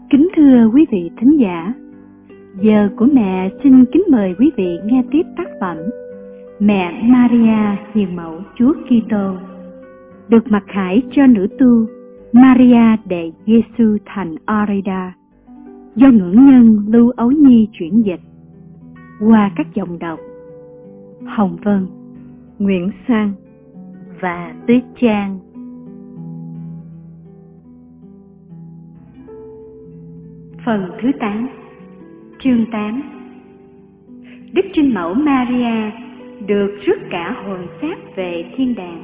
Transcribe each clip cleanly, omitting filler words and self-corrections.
Kính thưa quý vị thính giả, giờ của mẹ xin kính mời quý vị nghe tiếp tác phẩm Mẹ Maria Hiền Mẫu Chúa Kitô, được mặc khải cho nữ tu Maria de Jesus thành Orida, do ngưỡng nhân Lưu Ấu Nhi chuyển dịch qua các giọng đọc Hồng Vân, Nguyễn Sang và Tuyết Trang. Phần thứ 8, chương 8. Đức Trinh Mẫu Maria được rước cả hồn xác về thiên đàng.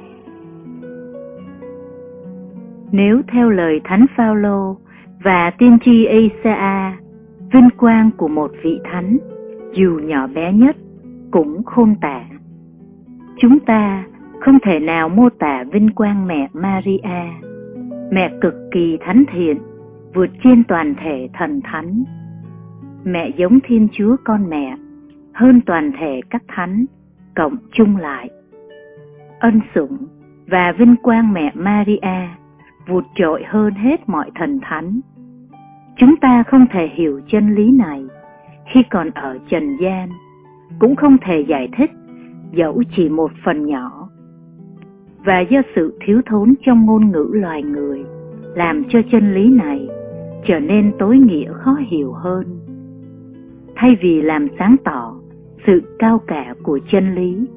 Nếu theo lời Thánh Phaolô và tiên tri Ê-sa-a, vinh quang của một vị thánh, dù nhỏ bé nhất, cũng khôn tả. Chúng ta không thể nào mô tả vinh quang mẹ Maria, mẹ cực kỳ thánh thiện, vượt trên toàn thể thần thánh. Mẹ giống Thiên Chúa con mẹ hơn toàn thể các thánh cộng chung lại. Ân sủng và vinh quang mẹ Maria vượt trội hơn hết mọi thần thánh. Chúng ta không thể hiểu chân lý này khi còn ở trần gian, cũng không thể giải thích dẫu chỉ một phần nhỏ. Và do sự thiếu thốn trong ngôn ngữ loài người làm cho chân lý này trở nên tối nghĩa khó hiểu hơn. Thay vì làm sáng tỏ sự cao cả của chân lý,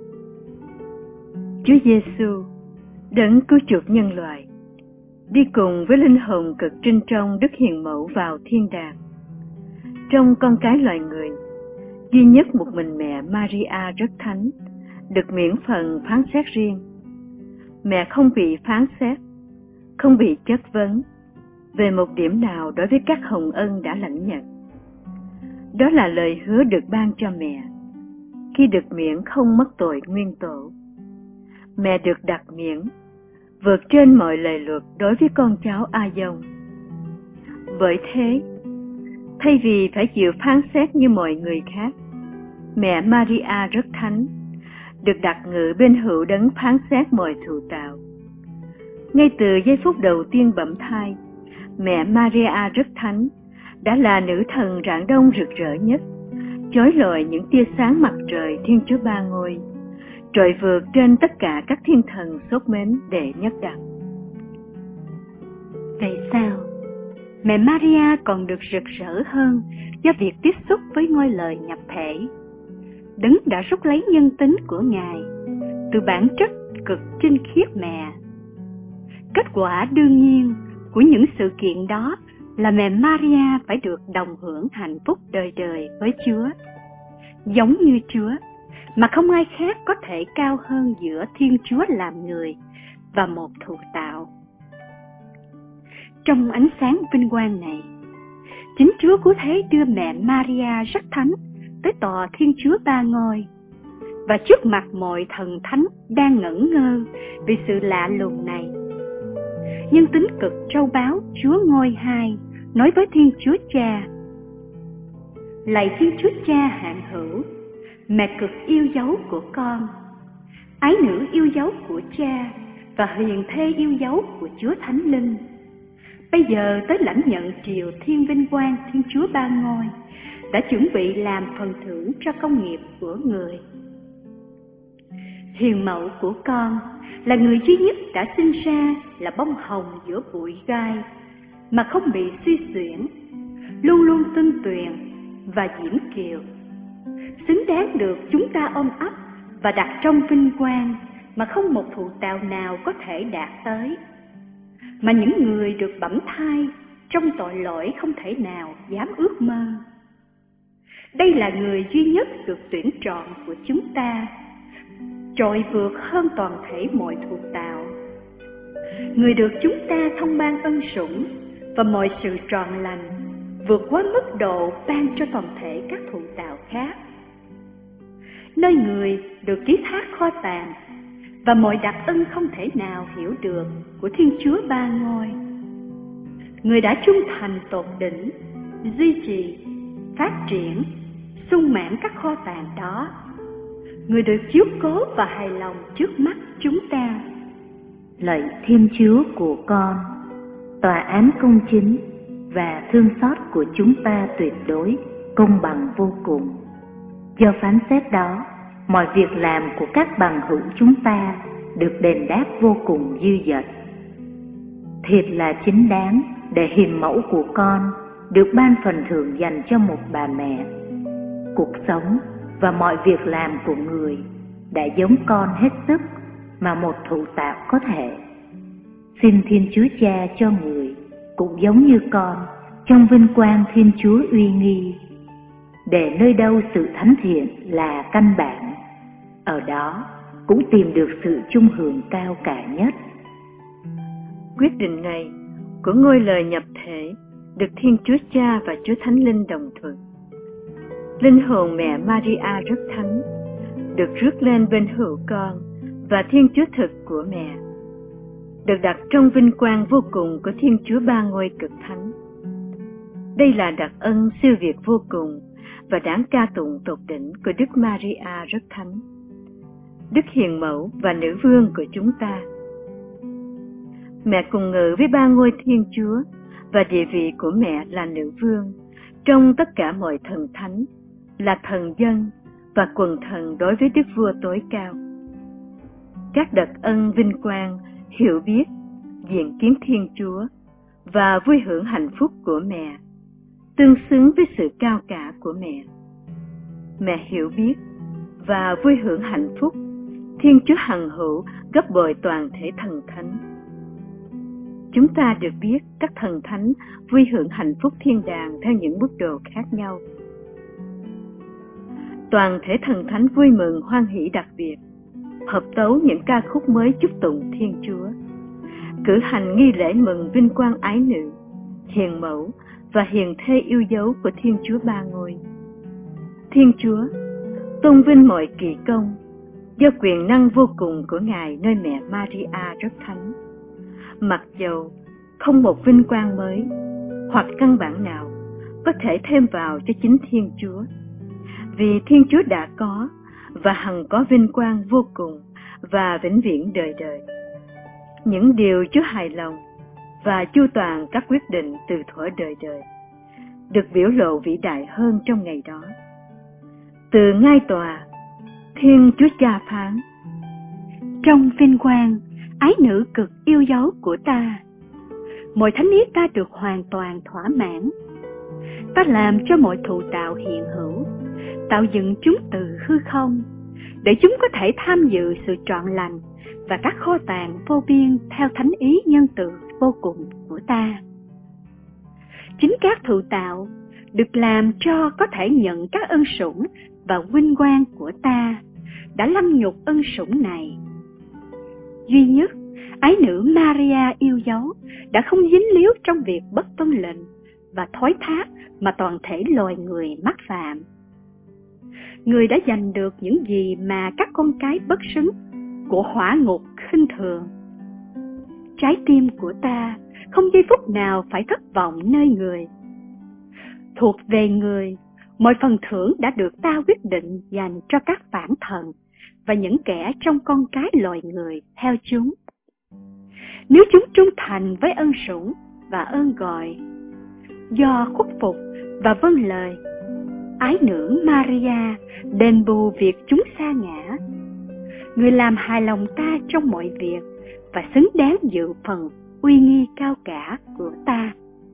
Chúa Giêsu, đấng cứu chuộc nhân loại, đi cùng với linh hồn cực trinh trong Đức Hiền Mẫu vào thiên đàng. Trong con cái loài người, duy nhất một mình mẹ Maria rất thánh, được miễn phần phán xét riêng. Mẹ không bị phán xét, không bị chất vấn về một điểm nào đối với các hồng ân đã lãnh nhận. Đó là lời hứa được ban cho mẹ khi được miễn không mất tội nguyên tổ. Mẹ được đặt miễn vượt trên mọi lời luật đối với con cháu A-dông. Bởi thế, thay vì phải chịu phán xét như mọi người khác, mẹ Maria rất thánh, được đặt ngự bên hữu đấng phán xét mọi thụ tạo. Ngay từ giây phút đầu tiên bẩm thai, mẹ Maria rất thánh, đã là nữ thần rạng đông rực rỡ nhất, chói lọi những tia sáng mặt trời Thiên Chúa Ba Ngôi, trội vượt trên tất cả các thiên thần sốt mến đệ nhất đẳng. Vậy sao mẹ Maria còn được rực rỡ hơn do việc tiếp xúc với ngôi lời nhập thể? Đấng đã rút lấy nhân tính của Ngài từ bản chất cực trinh khiết mẹ. Kết quả đương nhiên của những sự kiện đó là mẹ Maria phải được đồng hưởng hạnh phúc đời đời với Chúa. Giống như Chúa, mà không ai khác có thể cao hơn giữa Thiên Chúa làm người và một thụ tạo. Trong ánh sáng vinh quang này, chính Chúa Cứu Thế đưa mẹ Maria rất thánh tới tòa Thiên Chúa Ba Ngôi, và trước mặt mọi thần thánh đang ngẩn ngơ vì sự lạ lùng này, nhân tính cực trâu báu Chúa Ngôi Hai nói với Thiên Chúa Cha: Lạy Thiên Chúa Cha hạn hữu, mẹ cực yêu dấu của con, ái nữ yêu dấu của Cha và hiền thê yêu dấu của Chúa Thánh Linh, bây giờ tới lãnh nhận triều thiên vinh quang Thiên Chúa Ba Ngôi đã chuẩn bị làm phần thưởng cho công nghiệp của người. Hiền mẫu của con là người duy nhất đã sinh ra là bông hồng giữa bụi gai, mà không bị suy xuyển, luôn luôn tinh tuyền và diễm kiều, xứng đáng được chúng ta ôm ấp và đặt trong vinh quang mà không một thụ tạo nào có thể đạt tới, mà những người được bẩm thai trong tội lỗi không thể nào dám ước mơ. Đây là người duy nhất được tuyển chọn của chúng ta, trội vượt hơn toàn thể mọi thụ tạo, người được chúng ta thông ban ân sủng và mọi sự trọn lành, vượt quá mức độ ban cho toàn thể các thụ tạo khác. Nơi người được ký thác kho tàng và mọi đặc ân không thể nào hiểu được của Thiên Chúa Ba Ngôi. Người đã trung thành tột đỉnh, duy trì, phát triển, sung mãn các kho tàng đó. Người được chiếu cố và hài lòng trước mắt chúng ta. Lạy Thiên Chúa của con, tòa án công chính, và thương xót của chúng ta tuyệt đối, công bằng vô cùng. Do phán xét đó, mọi việc làm của các bằng hữu chúng ta được đền đáp vô cùng dư dật. Thiệt là chính đáng để hình mẫu của con được ban phần thưởng dành cho một bà mẹ. Cuộc sống và mọi việc làm của người đã giống con hết sức mà một thụ tạo có thể. Xin Thiên Chúa Cha cho người cũng giống như con trong vinh quang Thiên Chúa uy nghi, để nơi đâu sự thánh thiện là căn bản, ở đó cũng tìm được sự chung hưởng cao cả nhất. Quyết định này của ngôi lời nhập thể được Thiên Chúa Cha và Chúa Thánh Linh đồng thuận. Linh hồn mẹ Maria rất thánh, được rước lên bên hữu con và Thiên Chúa thực của mẹ, được đặt trong vinh quang vô cùng của Thiên Chúa Ba Ngôi Cực Thánh. Đây là đặc ân siêu việt vô cùng và đáng ca tụng tột đỉnh của Đức Maria rất thánh, Đức Hiền Mẫu và Nữ Vương của chúng ta. Mẹ cùng ngự với Ba Ngôi Thiên Chúa và địa vị của mẹ là Nữ Vương trong tất cả mọi thần thánh, là thần dân và quần thần đối với Đức Vua tối cao. Các đặc ân vinh quang, hiểu biết, diện kiến Thiên Chúa và vui hưởng hạnh phúc của mẹ tương xứng với sự cao cả của mẹ. Mẹ hiểu biết và vui hưởng hạnh phúc Thiên Chúa hằng hữu gấp bội toàn thể thần thánh. Chúng ta được biết các thần thánh vui hưởng hạnh phúc thiên đàng theo những mức độ khác nhau. Toàn thể thần thánh vui mừng hoan hỷ đặc biệt, hợp tấu những ca khúc mới chúc tụng Thiên Chúa, cử hành nghi lễ mừng vinh quang ái nữ, hiền mẫu và hiền thê yêu dấu của Thiên Chúa Ba Ngôi. Thiên Chúa tôn vinh mọi kỳ công do quyền năng vô cùng của Ngài nơi mẹ Maria rất thánh, mặc dầu không một vinh quang mới hoặc căn bản nào có thể thêm vào cho chính Thiên Chúa, vì Thiên Chúa đã có và hằng có vinh quang vô cùng và vĩnh viễn đời đời. Những điều Chúa hài lòng và chu toàn các quyết định từ thuở đời đời được biểu lộ vĩ đại hơn trong ngày đó. Từ ngai tòa, Thiên Chúa Cha phán: trong vinh quang ái nữ cực yêu dấu của ta, mọi thánh ý ta được hoàn toàn thỏa mãn. Ta làm cho mọi thụ tạo hiện hữu, tạo dựng chúng từ hư không, để chúng có thể tham dự sự trọn lành và các kho tàng vô biên theo thánh ý nhân từ vô cùng của ta. Chính các thụ tạo được làm cho có thể nhận các ân sủng và vinh quang của ta đã lâm nhục ân sủng này. Duy nhất ái nữ Maria yêu dấu đã không dính líu trong việc bất tuân lệnh và thói thác mà toàn thể loài người mắc phạm. Người đã giành được những gì mà các con cái bất xứng của hỏa ngục khinh thường. Trái tim của ta không giây phút nào phải thất vọng nơi người. Thuộc về người, mọi phần thưởng đã được ta quyết định dành cho các phản thần và những kẻ trong con cái loài người theo chúng. Nếu chúng trung thành với ân sủng và ơn gọi, do khuất phục và vâng lời, ái nữ Maria đền bù việc chúng sa ngã. Người làm hài lòng ta trong mọi việc và xứng đáng dự phần uy nghi cao cả của ta.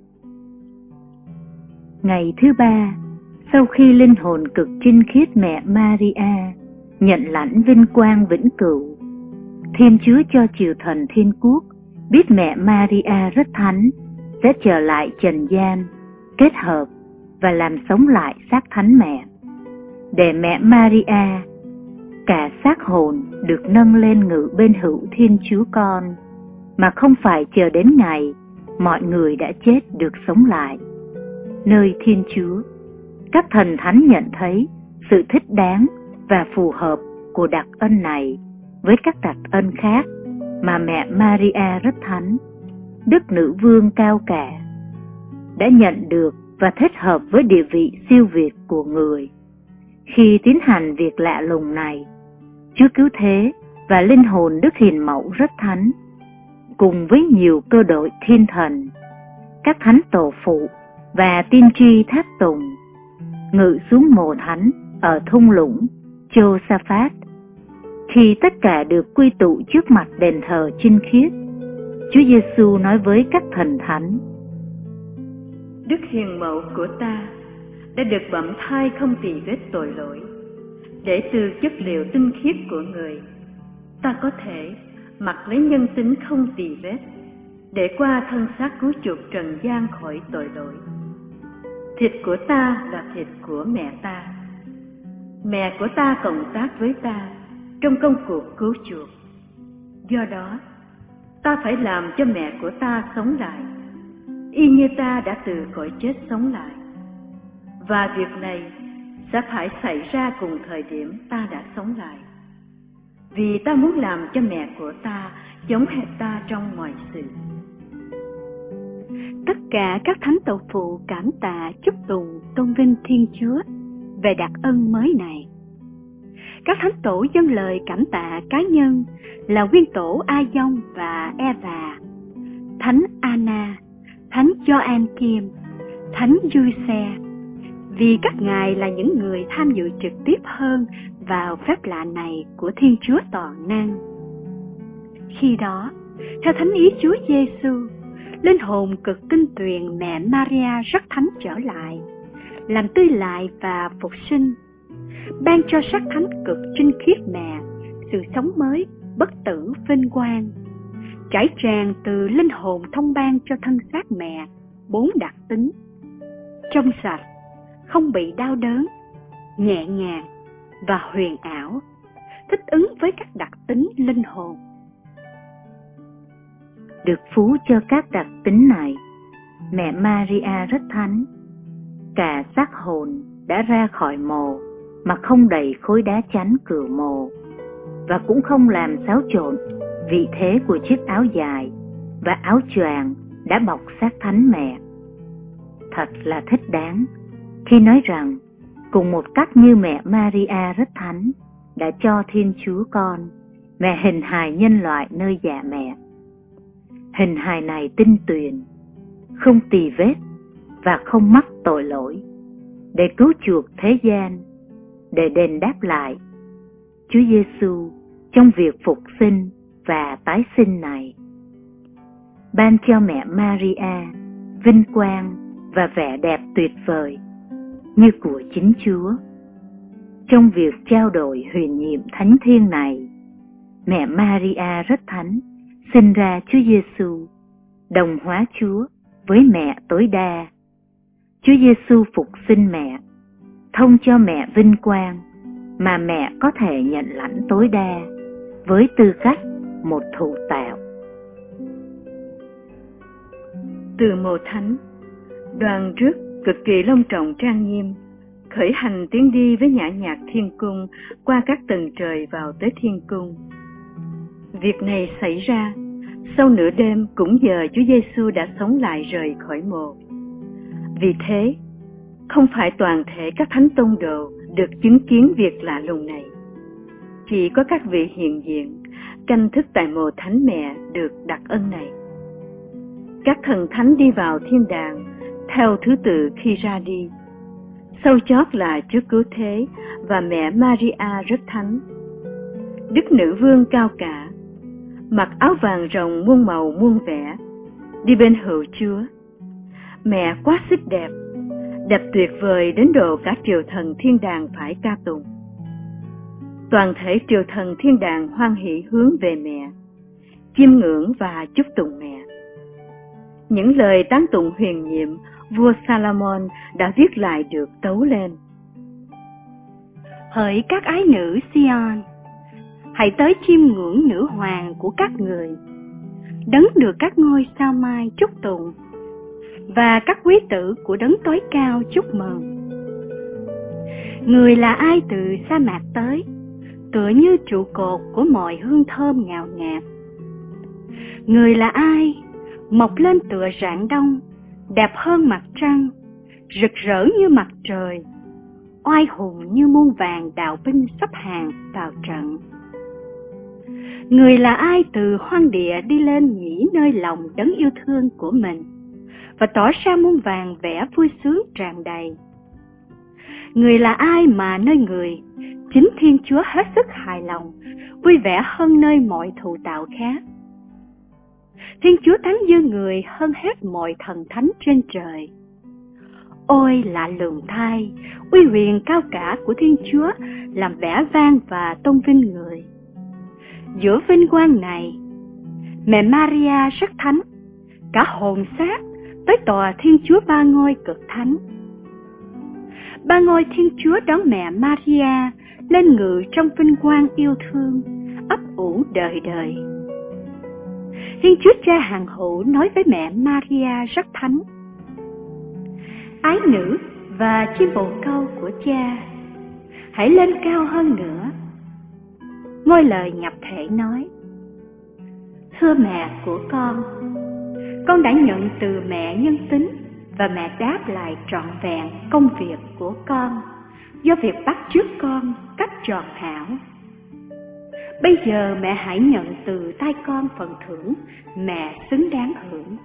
Ngày thứ ba, sau khi linh hồn cực trinh khiết mẹ Maria nhận lãnh vinh quang vĩnh cửu, Thiên Chúa cho chư thần thiên quốc biết mẹ Maria rất thánh sẽ trở lại trần gian, kết hợp và làm sống lại xác thánh mẹ, để mẹ Maria cả xác hồn được nâng lên ngự bên hữu Thiên Chúa Con, mà không phải chờ đến ngày mọi người đã chết được sống lại. Nơi Thiên Chúa, các thần thánh nhận thấy sự thích đáng và phù hợp của đặc ân này với các đặc ân khác mà mẹ Maria rất thánh, Đức Nữ Vương cao cả, đã nhận được và thích hợp với địa vị siêu việt của người. Khi tiến hành việc lạ lùng này, Chúa Cứu Thế và linh hồn Đức Hiền Mẫu rất thánh, cùng với nhiều cơ đội thiên thần, các thánh tổ phụ và tiên tri tháp tùng, ngự xuống mồ thánh ở thung lũng Josaphat. Khi tất cả được quy tụ trước mặt đền thờ chinh khiết, Chúa Giêsu nói với các thần thánh: Đức Hiền Mẫu của ta đã được bẩm thai không tì vết tội lỗi, để từ chất liệu tinh khiết của người, ta có thể mặc lấy nhân tính không tì vết, để qua thân xác cứu chuộc trần gian khỏi tội lỗi. Thịt của ta là thịt của mẹ ta. Mẹ của ta cộng tác với ta trong công cuộc cứu chuộc. Do đó, ta phải làm cho mẹ của ta sống lại, y như ta đã từ cõi chết sống lại. Và việc này sẽ phải xảy ra cùng thời điểm ta đã sống lại, vì ta muốn làm cho mẹ của ta giống hệt ta trong mọi sự. Tất cả các thánh tổ phụ cảm tạ chúc tụng tôn vinh Thiên Chúa về đặc ân mới này. Các thánh tổ dâng lời cảm tạ cá nhân là nguyên tổ A Dông và Eva, thánh Anna, thánh Gioan Kim, thánh Giuse, vì các ngài là những người tham dự trực tiếp hơn vào phép lạ này của Thiên Chúa toàn năng. Khi đó, theo thánh ý Chúa Giêsu, linh hồn cực tinh tuyền mẹ Maria rất thánh trở lại, làm tươi lại và phục sinh, ban cho sắc thánh cực trinh khiết mẹ sự sống mới, bất tử, vinh quang, trải tràn từ linh hồn thông ban cho thân xác mẹ 4 đặc tính: trong sạch, không bị đau đớn, nhẹ nhàng và huyền ảo, thích ứng với các đặc tính linh hồn. Được phú cho các đặc tính này, mẹ Maria rất thánh. Cả xác hồn đã ra khỏi mồ mà không đẩy khối đá chắn cửa mồ, và cũng không làm xáo trộn vị thế của chiếc áo dài và áo choàng đã bọc xác thánh mẹ. Thật là thích đáng khi nói rằng cùng một cách như mẹ Maria rất thánh đã cho Thiên Chúa Con, mẹ hình hài nhân loại nơi dạ mẹ. Hình hài này tinh tuyền, không tì vết và không mắc tội lỗi, để cứu chuộc thế gian, để đền đáp lại Chúa Giêsu trong việc phục sinh và tái sinh này. Ban cho mẹ Maria vinh quang và vẻ đẹp tuyệt vời như của chính Chúa. Trong việc trao đổi huyền nhiệm thánh thiêng này, mẹ Maria rất thánh sinh ra Chúa Giêsu, đồng hóa Chúa với mẹ tối đa. Chúa Giêsu phục sinh mẹ, thông cho mẹ vinh quang mà mẹ có thể nhận lãnh tối đa với tư cách một thụ tạo. Từ mồ thánh, đoàn rước cực kỳ long trọng trang nghiêm khởi hành tiến đi với nhã nhạc thiên cung qua các tầng trời vào tới thiên cung. Việc này xảy ra sau nửa đêm cũng giờ Chúa Giêsu đã sống lại rời khỏi mồ. Vì thế, không phải toàn thể các thánh tông đồ được chứng kiến việc lạ lùng này. Chỉ có các vị hiện diện, canh thức tại mồ thánh mẹ được đặc ân này. Các thần thánh đi vào thiên đàng theo thứ tự khi ra đi. Sau chót là Chúa Cứu Thế và mẹ Maria rất thánh. Đức Nữ Vương cao cả, mặc áo vàng rồng muôn màu muôn vẻ, đi bên hữu Chúa. Mẹ quá xinh đẹp, đẹp tuyệt vời đến độ cả triều thần thiên đàng phải ca tụng. Toàn thể triều thần thiên đàng hoan hỷ hướng về mẹ, chiêm ngưỡng và chúc tụng mẹ. Những lời tán tụng huyền nhiệm vua Salomon đã viết lại được tấu lên. Hỡi các ái nữ Sion, hãy tới chiêm ngưỡng nữ hoàng của các người, đấng được các ngôi sao mai chúc tụng và các quý tử của đấng tối cao chúc mừng. Người là ai từ sa mạc tới, tựa như trụ cột của mọi hương thơm ngào ngạt. Người là ai mọc lên tựa rạng đông, đẹp hơn mặt trăng, rực rỡ như mặt trời, oai hùng như muôn vàng đạo binh sắp hàng vào trận. Người là ai từ hoang địa đi lên nghỉ nơi lòng đấng yêu thương của mình, và tỏ ra muôn vàn vẻ vui sướng tràn đầy. Người là ai mà nơi người, chính Thiên Chúa hết sức hài lòng, vui vẻ hơn nơi mọi thụ tạo khác. Thiên Chúa tán dương người hơn hết mọi thần thánh trên trời. Ôi lạ lùng thay, uy quyền cao cả của Thiên Chúa làm vẻ vang và tôn vinh người. Giữa vinh quang này, mẹ Maria rất thánh, cả hồn xác tới tòa Thiên Chúa ba ngôi cực thánh. Ba ngôi Thiên Chúa đón mẹ Maria lên ngự trong vinh quang yêu thương, ấp ủ đời đời. Thiên Chúa Cha hằng hữu nói với mẹ Maria rất thánh: Ái nữ và chim bồ câu của Cha, hãy lên cao hơn nữa. Ngôi lời nhập thể nói: Thưa mẹ của con đã nhận từ mẹ nhân tính, và mẹ đáp lại trọn vẹn công việc của con do việc bắt chước con cách tròn hảo. Bây giờ mẹ hãy nhận từ tay con phần thưởng mẹ xứng đáng hưởng.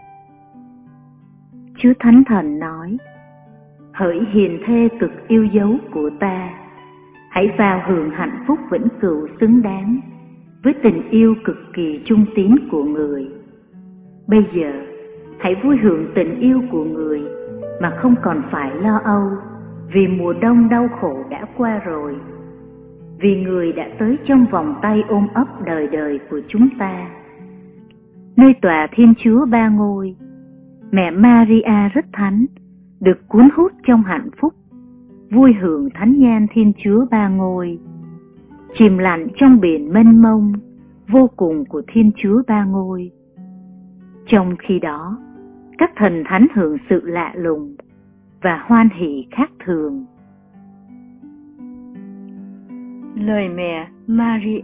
Chúa Thánh Thần nói: Hỡi hiền thê cực yêu dấu của ta, hãy vào hưởng hạnh phúc vĩnh cửu xứng đáng với tình yêu cực kỳ trung tín của người. Bây giờ hãy vui hưởng tình yêu của người mà không còn phải lo âu vì mùa đông đau khổ đã qua rồi, vì người đã tới trong vòng tay ôm ấp đời đời của chúng ta. Nơi tòa Thiên Chúa ba ngôi, mẹ Maria rất thánh, được cuốn hút trong hạnh phúc, vui hưởng thánh nhan Thiên Chúa ba ngôi, chìm lặng trong biển mênh mông vô cùng của Thiên Chúa ba ngôi. Trong khi đó, các thần thánh hưởng sự lạ lùng và hoan hỷ khác thường. Lời mẹ Maria.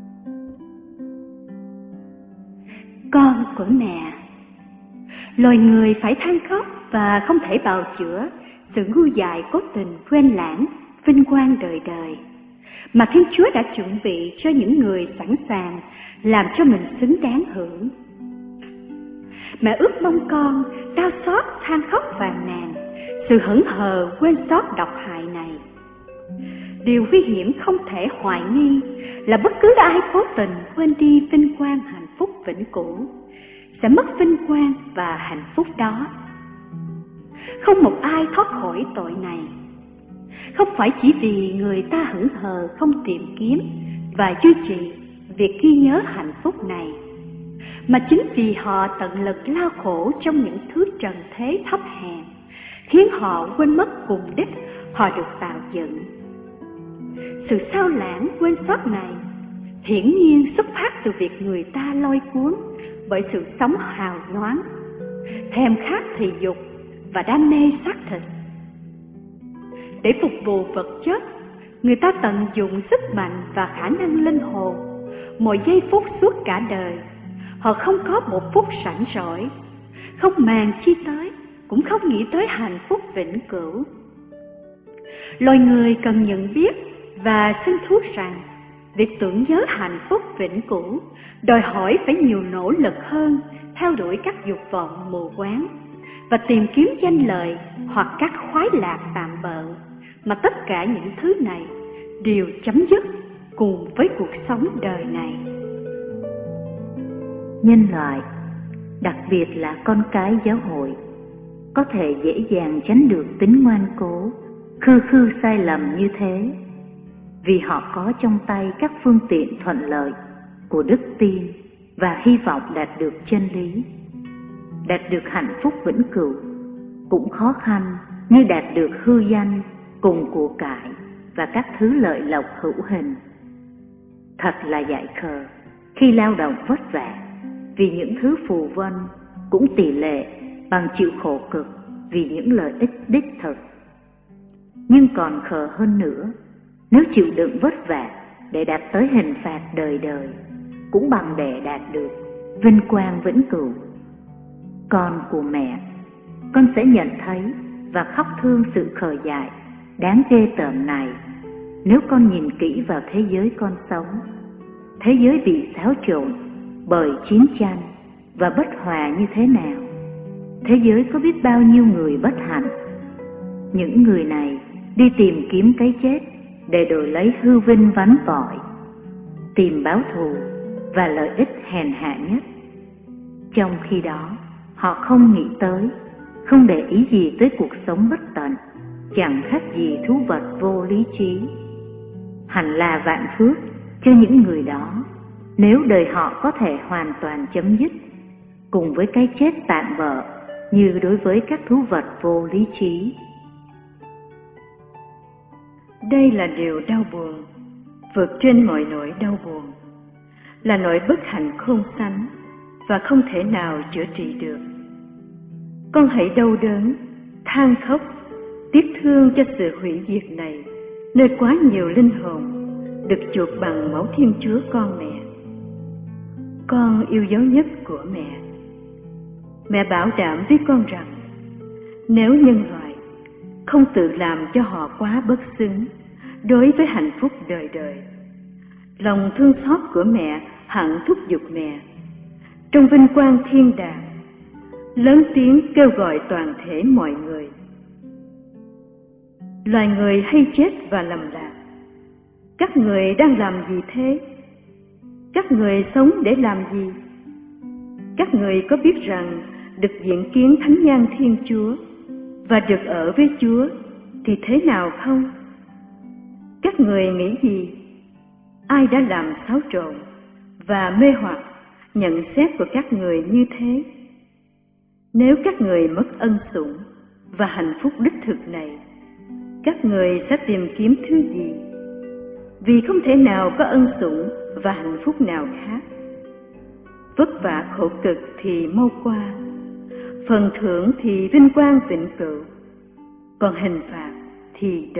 Con của mẹ, loài người phải than khóc và không thể bào chữa sự ngu dại cố tình quên lãng vinh quang đời đời mà Thiên Chúa đã chuẩn bị cho những người sẵn sàng làm cho mình xứng đáng hưởng. Mẹ ước mong con đau xót than khóc phàn nàn sự hững hờ quên sót độc hại này. Điều nguy hiểm không thể hoài nghi là bất cứ ai cố tình quên đi vinh quang hạnh phúc vĩnh cửu sẽ mất vinh quang và hạnh phúc đó. Không một ai thoát khỏi tội này. Không phải chỉ vì người ta hững hờ không tìm kiếm và duy trì việc ghi nhớ hạnh phúc này, mà chính vì họ tận lực lao khổ trong những thứ trần thế thấp hèn, khiến họ quên mất cùng đích họ được tạo dựng. Sự sao lãng quên sót này hiển nhiên xuất phát từ việc người ta lôi cuốn bởi sự sống hào nhoáng, thèm khát thị dục và đam mê xác thịt. Để phục vụ vật chất, người ta tận dụng sức mạnh và khả năng linh hồn mỗi giây phút suốt cả đời. Họ không có một phút rảnh rỗi, không màng chi tới, cũng không nghĩ tới hạnh phúc vĩnh cửu. Loài người cần nhận biết và xin thú rằng việc tưởng nhớ hạnh phúc vĩnh cửu đòi hỏi phải nhiều nỗ lực hơn theo đuổi các dục vọng mù quáng và tìm kiếm danh lợi hoặc các khoái lạc tạm bợ, mà tất cả những thứ này đều chấm dứt cùng với cuộc sống đời này. Nhân loại, đặc biệt là con cái giáo hội, có thể dễ dàng tránh được tính ngoan cố, khư khư sai lầm như thế, vì họ có trong tay các phương tiện thuận lợi của đức tin và hy vọng đạt được chân lý. Đạt được hạnh phúc vĩnh cửu cũng khó khăn như đạt được hư danh cùng của cải và các thứ lợi lộc hữu hình. Thật là dại khờ khi lao động vất vả vì những thứ phù vân cũng tỷ lệ bằng chịu khổ cực vì những lợi ích đích thực. Nhưng còn khờ hơn nữa, nếu chịu đựng vất vả để đạt tới hình phạt đời đời cũng bằng để đạt được vinh quang vĩnh cửu. Con của mẹ, con sẽ nhận thấy và khóc thương sự khờ dại đáng ghê tởm này nếu con nhìn kỹ vào thế giới con sống. Thế giới bị xáo trộn bởi chiến tranh và bất hòa như thế nào. Thế thế giới có biết bao nhiêu người bất hạnh. Những người này đi tìm kiếm cái chết để đổi lấy hư vinh vắn vỏi, tìm báo thù và lợi ích hèn hạ nhất. Trong khi đó, họ không nghĩ tới, không để ý gì tới cuộc sống bất tận, chẳng khác gì thú vật vô lý trí. Hẳn là vạn phước cho những người đó nếu đời họ có thể hoàn toàn chấm dứt cùng với cái chết tạm bợ như đối với các thú vật vô lý trí. Đây là điều đau buồn, vượt trên mọi nỗi đau buồn, là nỗi bất hạnh khôn sánh và không thể nào chữa trị được. Con hãy đau đớn, than khóc, tiếc thương cho sự hủy diệt này, nơi quá nhiều linh hồn được chuộc bằng máu Thiên Chúa con mẹ. Con yêu dấu nhất của mẹ. Mẹ bảo đảm với con rằng, nếu nhân loại không tự làm cho họ quá bất xứng đối với hạnh phúc đời đời, lòng thương xót của mẹ hẳn thúc giục mẹ trong vinh quang thiên đàng lớn tiếng kêu gọi toàn thể mọi người. Loài người hay chết và lầm lạc. Các người đang làm gì thế? Các người sống để làm gì? Các người có biết rằng được diện kiến thánh nhan Thiên Chúa và được ở với Chúa thì thế nào không? Các người nghĩ gì? Ai đã làm xáo trộn và mê hoặc nhận xét của các người như thế? Nếu các người mất ân sủng và hạnh phúc đích thực này, các người sẽ tìm kiếm thứ gì? Vì không thể nào có ân sủng và hạnh phúc nào khác. Vất vả khổ cực thì mau qua, phần thưởng thì vinh quang vĩnh cửu, còn hình phạt thì đời